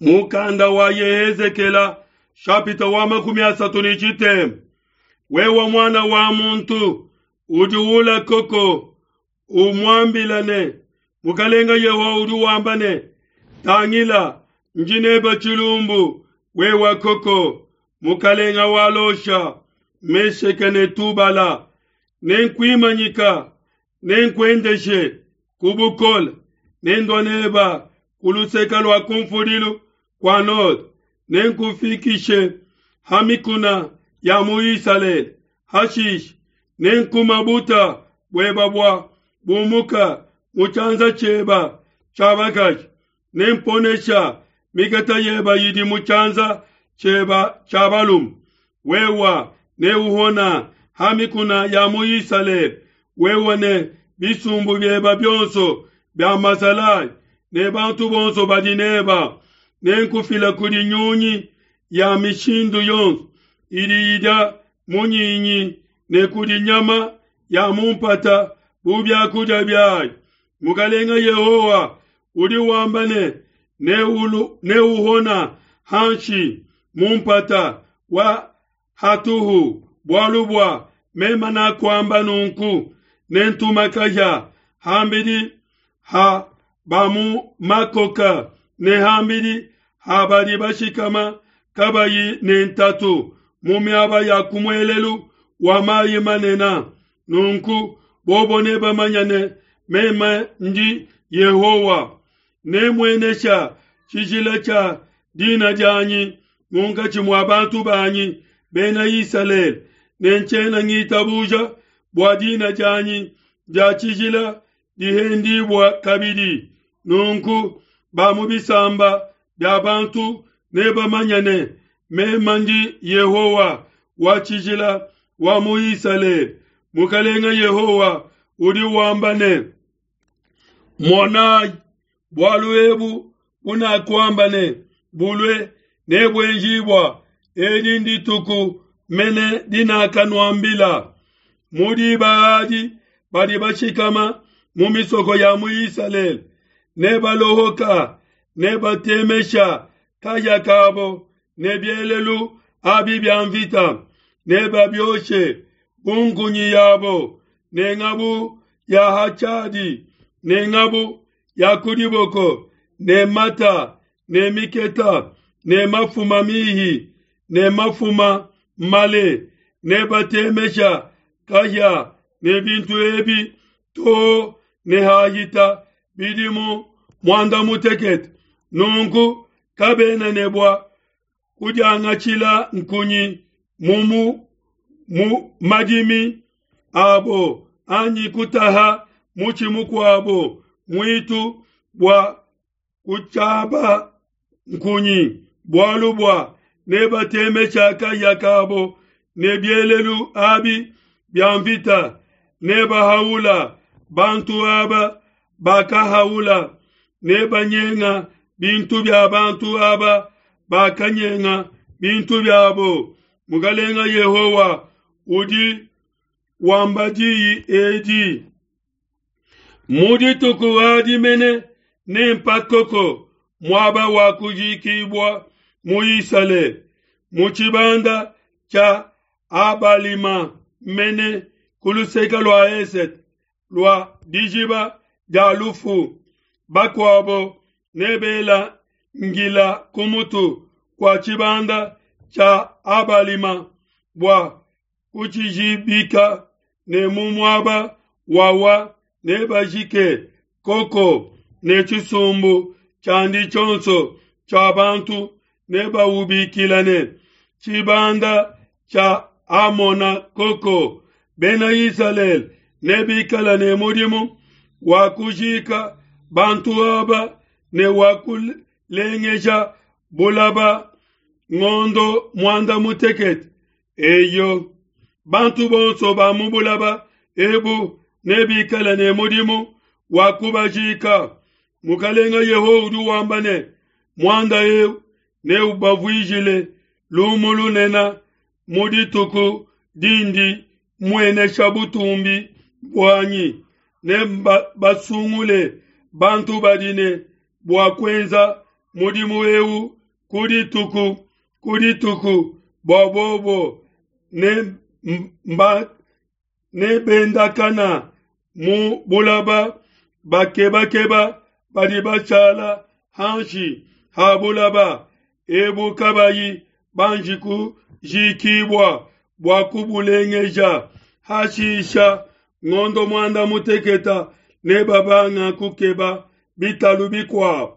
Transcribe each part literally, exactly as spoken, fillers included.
mukanda wa Yehezekela chapita wa makumi asatu n'ichitemu. Wewa mwana wa muntu ujuula koko umwambilane mukalenga yeho uduwambane tangila njineba chilumbu wewa koko mukalenga walosha meshekene tubala nenkwimanyika nenkwendeshe kubukola nendwaneba kuluseka lwa kumfudilu kwa not nenkufikishe hamikuna ya muisale hashish nenkumabuta bwebabwa bumuka muchanza cheba chabakash nemponesha migata yeba yidi muchanza cheba chabalum wewa neuhona hamikuna ya muisale wewa ne bisumbu byeba byonso bya masalai ne bantu bonso badineba nenkufila kuri nyunyi ya mishindu yonso iriida munyinyi ne kuri nyama ya mumpata bubya kuja byai mukalenga Yehowa uri wambane ne ulu ne uhona hanshi mumpata wa hatuhu bwalubwa mema na kwamba nunku nentumakaja hambidi ha bamu makoka ne hambidi habari bashikama kabayi nentatu mumiaba ya kumwelelu wa mayi manena nunku bobone bamanyane mema nji Yehowa ne mwenesha chijila cha dina janyi munga chimwa bantu banyi bena Israel nenchena ngitabuja bwa dina janyi ja chijila dihendi bwa kabidi nunku bamubisamba bya bantu ne bamanyane mema nji Yehowa wa chijila wa muisale mukalenga Yehowa uri wambane mona bwaluebu una kwambane bulwe ne bwenjibwa edindi tuku mene dina kanwambila mudi baadi badi bashikama mumisoko ya muisale ne balohoka ne batemesha kaya kabo ne bielelu abi byanvita ne babyoshe bungunyi yabo ne ngabu ya hachadi ne ngabu ya kudiboko ne mata ne miketa ne mafuma mihi ne mafuma male ne batemesha kaya ne bintu ebi to ne hahita bidimu mwanda muteket nungu kabena nebwa kujanga chila nkunyi mumu mu madimi abo anyi kutaha muchi mukwabo mwitu bwa kuchaba nkunyi bwalubwa neba teme chaka yakabo nebielelu abi byamvita neba haula bantu aba baka haula neba nyenga bintu bya bantu aba bakanyenga bintu byabo mugalenga Yehowa udi wambadi edi mudi tukuwadi mene nempakoko mwaba wakujikibwa muisale muchibanda cha abalima mene kuluseka lwa eset lwa dijiba jalufu bakwabo nebela ngila kumutu kwa chibanda cha abalima bwa kuchijibika ne mumwaba wawa ne bajike koko ne chisumbu chandi chonso cha bantu ne bawubikilane chibanda cha amona koko bena Israel ne bikala ne mudimu wakujika bantu aba ne wakulengeja bulaba ngondo mwanda muteket eyo bantu bonso ba mubulaba ebu nebikala ne mudimu wakubajika mukalenga Yehowa wambane mwanda e ne ubavwijile lumulu nena mudituku dindi mwene shabutumbi bwanyi ne basungule bantu badine bwa kwenza mudi mueu kudi tuku kudi tuku bobobo ne mba ne bendakana mu bulaba bakeba keba badibachala hanshi habulaba ebu kabayi banjiku jikibwa bwakubulengeja hashisha ngondo mwanda muteketa ne babanga kukeba bitalu bikwa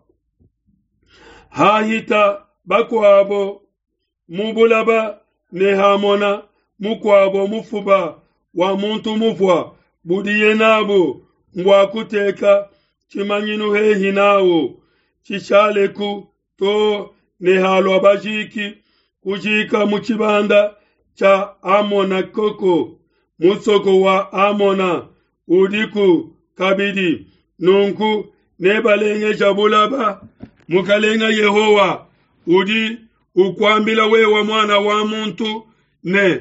hahita bakwabo mubulaba ne hamona mukwabo mufuba wa muntu mufwa budiye nabo ngwakuteka chimanyinu hehi nawo chichaleku to ne halwa bajiki kujika muchibanda cha Amona koko musoko wa Amona udiku kabidi nunku nebalenge jabulaba mukalenga Yehowa udi ukwambila wewa mwana wa muntu ne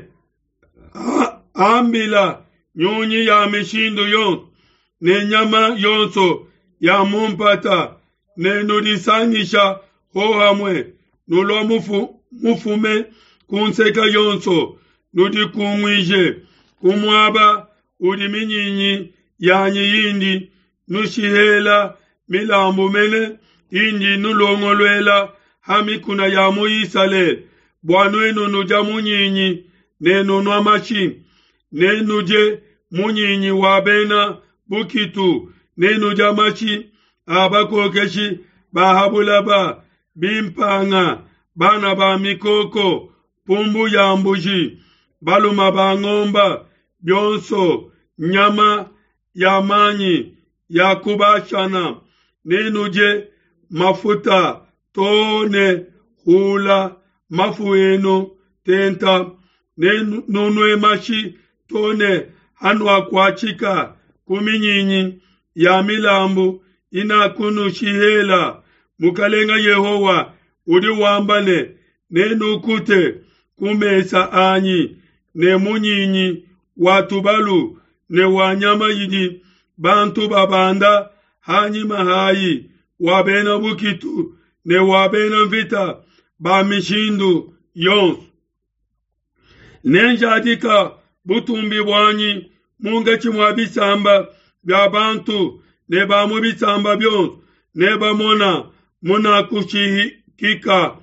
ambila nyonyi ya mishindu yon ne nyama yonso ya mumpata ne nudisangisha hohamwe nulo mufu, mufume kunseka yonso nudi kumwije kumwaba udi minyinyi yanyi yindi nushihela milambu mene indi nulongolwela hamikuna ya muisale bwanwenu nuja munyinyi nenu nwamachi nenu je munyinyi wabena bukitu nenu jamachi abakokeshi bahabulaba bimpanga bana ba mikoko pumbu ya mbuji baluma ba ngomba byonso nyama ya manyi ya kubashana nenu je mafuta tone hula mafueno tenta nunwe mashi tone hanwa kwachika kuminyinyi ya milambu inakunu shihela mukalenga Yehowa udi wambane nenu kute kumesa anyi ne munyinyi watubalu ne wanyama yidi bantu babanda hanyi mahayi wabena bukitu ne wabena vita ba mishindu yons nenjadika butumbi bwanyi munga chimwabisamba bya bantu ne bamubisamba byons ne bamona muna kushikika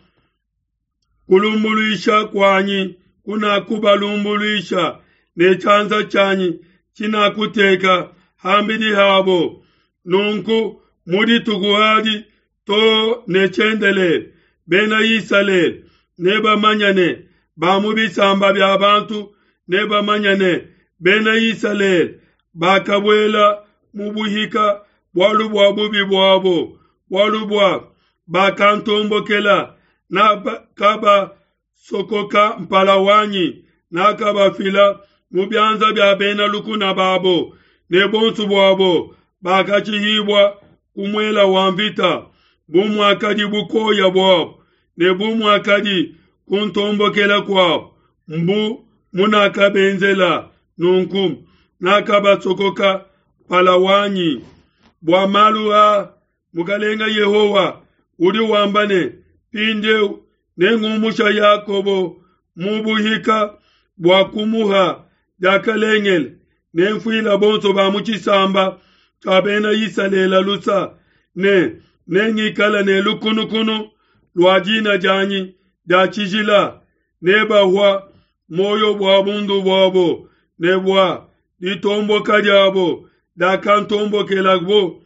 kulumbuluisha kwanyi kuna kubalumbuluisha ne chanza chanyi china kuteka hambidi habo nunku mudi tuguhadi to ne chendele bena yisale neba manyane bamubisamba bya bantu neba manyane bena yisale bakabwela mubuhika bwalubwa bubi bwabo walubwa bakantombokela na kaba sokoka mpalawanyi na kaba fila mubyanza bya bena lukuna babo nebonsu bwabo bakachihibwa kumwela wamvita bumu akadi bukoya bwabo ne bumu akadi kuntombokela kwabo mbu munakabenzela nunkum nakaba sokoka palawanyi bwa malua mukalenga Yehowa udi wambane pinde nengumusha Yakobo mubuhika bwa kumuha yakalengel nenfuila bonso ba muchisamba kabena yisalela lusa ne nengikala ne lukunukunu lwajina janyi dachijila neba hwa moyo bwa bundu bwabo nebwa ditombo kajabo dakantombo kelagbo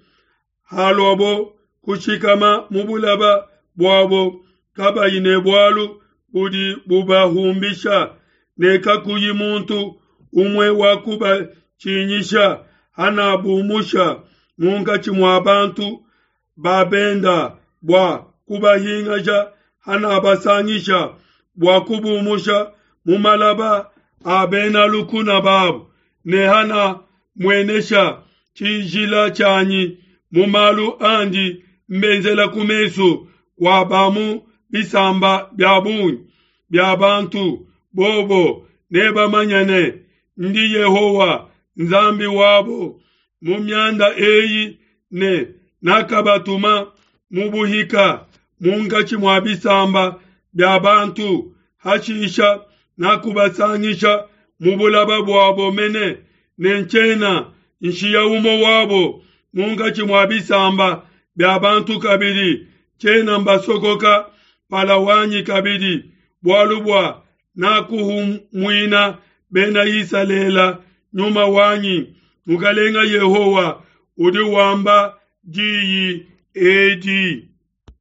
halobo kushikama mubulaba bwabo kaba ine bwalu budi bubahumbisha neka kuyi muntu umwe wakuba chinyisha hana bumusha munga chimwa bantu babenda bwa kubahingaja hana basangisha bwa kubumusha mumalaba abena lukuna babu ne hana mwenesha chijila chanyi mumalu andi mbenzela kumesu kwa bamu bisamba byabunyi byabantu bobo neba manyane ndi Yehowa nzambi wabo mumyanda eyi ne nakabatuma mubuhika mungachi mwa bisamba bya bantu hashisha na kubasanyisha mubulaba bwabo mene nenchena nshiya umo wabo mungachi mwa bisamba bya bantu kabiri chena mbasokoka palawanyi kabiri bwalubwa na kuhumwina bena yisalela nyuma wanyi mukalenga Yehowa udi wamba jiyi edi